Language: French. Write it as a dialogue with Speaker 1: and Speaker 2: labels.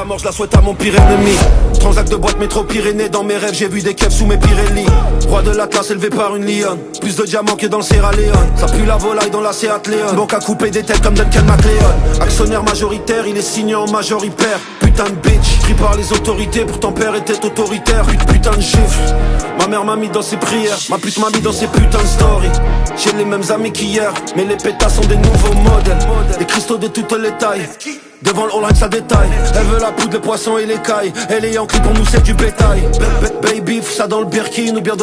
Speaker 1: la mort, je la souhaite à mon pire ennemi. Transac de boîte métro Pyrénées. Dans mes rêves j'ai vu des keufs sous mes Pirelli. Roi de l'Atlas élevé par une lionne. Plus de diamants que dans le Sierra Leone. Ça pue la volaille dans la Seat Leon. Banque à couper des têtes comme Duncan MacLeod. Actionnaire majoritaire, il est signé en major hyper. Putain de bitch, pris par les autorités. Pourtant père était autoritaire. Putain de gifle. Ma mère m'a mis dans ses prières. Ma pute m'a mis dans ses putains de stories. J'ai les mêmes amis qu'hier, mais les pétasses sont des nouveaux modèles. Les cristaux de toutes les tailles. Devant le all ça détaille. Elle veut la poudre, les poissons et les cailles. Elle est en cri pour nous c'est du bétail. Baby, fous ça dans le Birkin ou bien